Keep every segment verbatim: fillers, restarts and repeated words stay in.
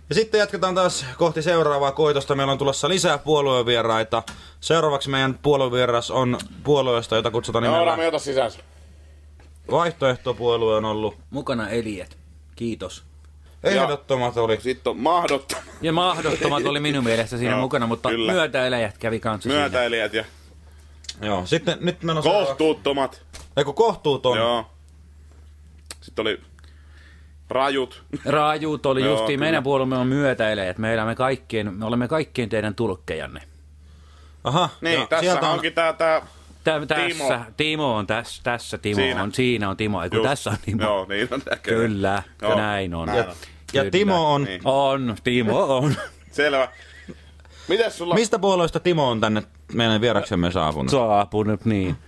Ja sitten jatketaan taas kohti seuraavaa koitosta. Meillä on tulossa lisää puoluevieraita. Seuraavaksi meidän puoluevieras on puolueesta, jota kutsutaan nimellä... No, me ota sisänsä. Vaihtoehtopuolue on ollut. Mukana Eliet. Kiitos. Ehdottomat oli. Sitten on mahdottomat. Ja mahdottomat oli minun mielestä siinä Joo, mukana, mutta kyllä. myötäeläjät kävi kanssa Myötäilijät ja Joo, sitten nyt meillä on... kohtuuttomat. Eiku kohtuuton. Joo. Sitten oli rajut. Rajut oli Joo, justiin, kyllä. meidän puolemme on myötäeläjät. Me, elämme kaikkien, me olemme kaikkien teidän tulkkejanne. Aha. Niin, ja tässä sieltä on... onkin tää, tää Tä, Timo. tässä, Timo on tässä, tässä Timo Siinä. on, siinä on Timo, eiku Just. tässä on Timo. Joo, niin on näköjään. Kyllä, Joo, näin on. näin Ja, on. ja Kyllä. Timo on... Niin. On, Timo on. Selvä. Mites sulla... Mistä puolueesta Timo on tänne meidän vieraksemme saapunut? Saapunut, niin.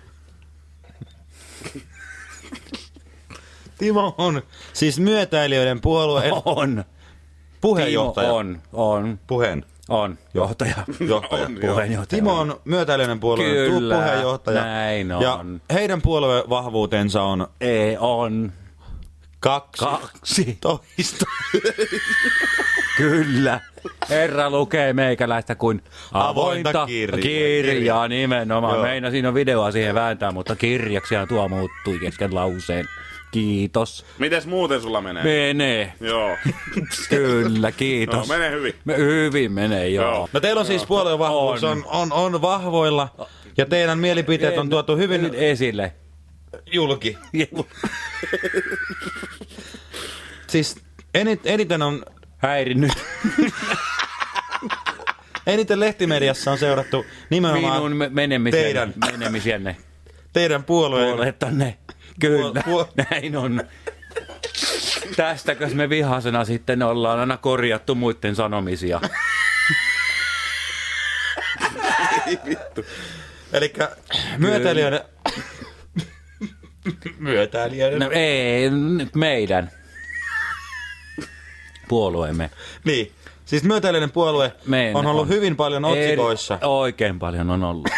Timo on siis myötäilijöiden puolueen On. puheenjohtaja. Timo on, on, Puheen. on. Johtaja. Johtaja. On, joo. Puheenjohtaja. Timo on myötäilijöiden puolueen Kyllä, puheenjohtaja. näin on. Ja heidän puoluevahvuutensa on Ei, on. kaksi. Kaksi. Toista. Kyllä. Herra lukee meikäläistä kuin avointa, Avointa kirjaa. kirjaa nimenomaan. Joo. Meina siinä on videoa siihen vääntää, mutta kirjaksi ja tuo muuttui kesken lauseen. Kiitos. Mites muuten sulla menee? Menee. Joo. Kyllä, No, kiitos. menee hyvin. Me hyvin menee, joo. Joo. No teillä on siis puoluevahvuus on, on, on vahvoilla ja teidän mielipiteet on tuotu hyvin Nyt esille. julki. Siis enit, eniten on Häirinnyt eniten lehtimediassa on seurattu nimenomaan minun me- menemisienne. teidän, menemisienne. teidän puolueen. Puolettanne. Kyllä, Puol- puol- näin on. Tästäkös me vihasena sitten ollaan aina korjattu muiden sanomisia. Ei vittu. Elikkä myötäilijöiden... myötäilijöiden... No ei, nyt meidän puolueemme. Niin. Siis myötäilijöiden puolue Meidän on ollut on. hyvin paljon otsikoissa. Eri, oikein paljon on ollut.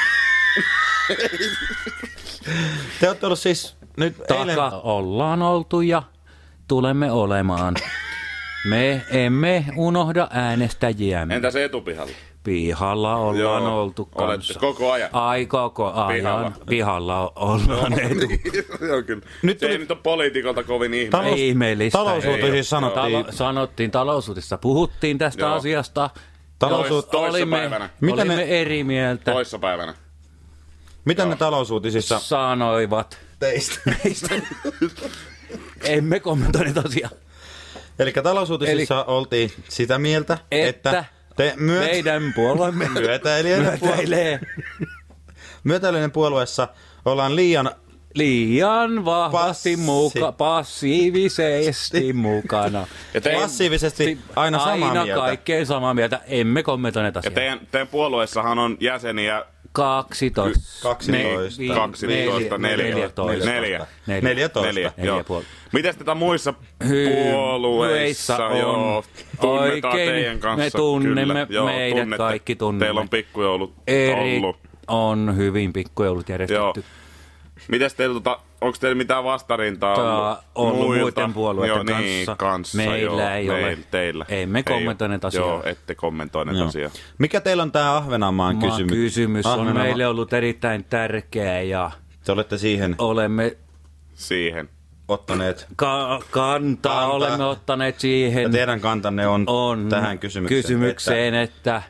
Te olette ollut siis nyt eilen... Taka ollaan oltu ja tulemme olemaan. Me emme unohda äänestäjiämme. Entäs etupihalla? Pihalla ollaan Joo, oltu olette kanssa. koko ajan. Ai koko ajan. Pihalla. Pihalla ollaan etu. Joo, kyllä. Nyt Se ei tuli- nyt ole poliitikolta kovin ihme. Talous- Ihmeellistä. Talousuutisissa Ei. sanottiin... Talo, sanottiin talousuutissa, puhuttiin tästä Joo. asiasta. Talousuut- Toissa olimme, päivänä. Mitä olimme ne- eri mieltä. Toissapäivänä. Mitä ne talousuutisissa Sanoivat. teistä? Emme kommentoineet asiaa. Eli talousuutisissa oltiin sitä mieltä, että, Että te myöt... meidän puolueemme myötäilijöiden, puolue... myötäilee myötäilijöiden puolueessa ollaan liian... liian vahvasti Passi- muka, passiivisesti mukana. Ja teidän, passiivisesti aina samaa Aina mieltä. kaikkein samaa mieltä. Emme kommentoineet ja asiaa. teidän, teidän puolueessahan on jäseniä kaksitoista. kaksitoista. Ne- vi- kaksitoista, neljä. neljätoista. Neljä. Neljä. neljätoista. Neljä, Neljä joo. puoli. Mites tätä muissa Hy- puolueissa, on. joo, tunnetaan Oikein, teidän kanssa. me tunnemme, kyllä. Joo, meidät tunnette. kaikki tunnemme. Teillä on pikkujoulut Eri ollut. on hyvin pikkujoulut järjestetty. Mites teillä, tota, onko teillä mitään vastarintaa Tää ollut, ollut muilta? muiden puolueiden joo, niin, kanssa. kanssa. Meillä joo, ei ole. meillä, Teillä. Emme Ei kommentoineet ole. asiaa. Joo, ette kommentoineet Joo. asiaa. Mikä teillä on tämä Ahvenanmaan Maa kysymys? kysymys on Ahvenanmaa- meille ollut erittäin tärkeä ja Te olette siihen olemme Siihen. ottaneet. ka- kantaa, Kantaa. olemme ottaneet siihen Ja teidän kantanne on, on tähän kysymykseen. kysymykseen että,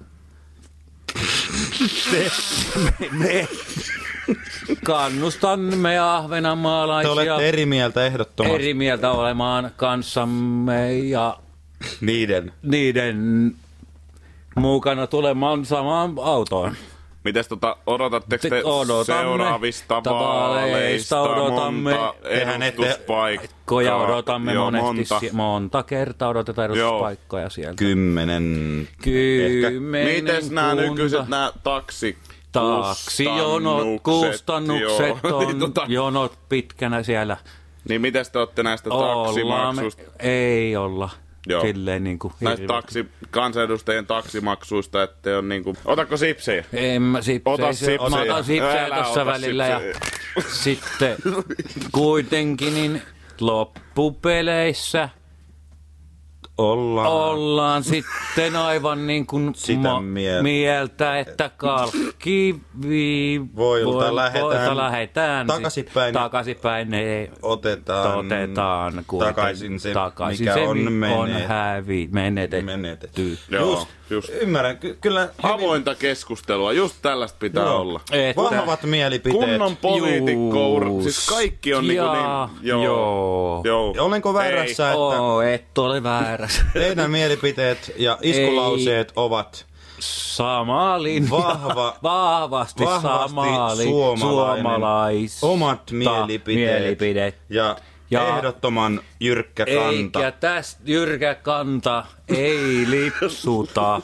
me, me kannustamme Että ahvenanmaalaisia te olette eri mieltä ehdottomasti. eri mieltä olemaan kanssamme ja Niiden. niiden mukana tulemaan samaan autoon. Mites tota, odotatteko te Odotamme seuraavista vaaleista, vaaleista odotamme. monta Tehän ette- edustuspaikkaa? Koja odotamme Joo, monesti, monta. monta. monta kertaa odotetaan edustuspaikkoja sieltä. Kymmenen. Kymmenen Mites nämä kunta. nykyiset nämä taksi Taksijonot, kustannukset on niin, tota, jonot pitkänä siellä. niin mites te olette näistä Ollaan me, taksimaksuista? ei olla Joo. silleen niin kuin Näistä hirveä. taksi, kansanedustajien taksimaksuista, että on niinku... Otatko sipsejä? En mä sipsejä, Ota sipsejä. mä otan sipsejä Älä tossa ota välillä ja sipsejä. sitten kuitenkin niin loppupeleissä ollaan. ollaan sitten aivan niin kuin Sitä mieltä. mieltä, että kalkkivi Voilta lähetään voilta lähetään takaisinpäin. takaisinpäin ne Otetaan, otetaan kuiten, takaisin se, takaisin mikä se, on, on menet, hävi, menetetty. menetetty. Joo, Just, just. Ymmärrän, ky- kyllä hyvin Avointa keskustelua, just tällaista pitää Joo. olla. Että- vahvat mielipiteet. Kunnon poliitikkour, Juus. siis kaikki on niinku Jaa, niin, joo, joo. joo. Olenko väärässä, että Oo, et ole väärässä. teidän mielipiteet ja iskulauseet ovat Sama linja. Vahva- vahvasti, vahvasti sama li- suomalainen, suomalais. omat mielipiteet, mielipiteet. ja, Ja- ehdottoman jyrkkä kanta. Eikä tästä jyrkä kanta ei lipsuta.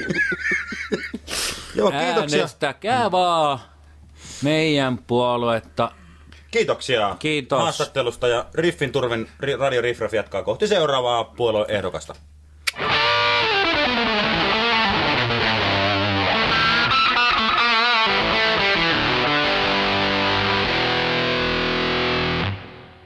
Joo, kiitoksia. Äänestäkää vaan meidän puoluetta. Kiitoksia Kiitos. haastattelusta ja Riffin turven Radio Riff Raff jatkaa kohti seuraavaa puolueehdokasta.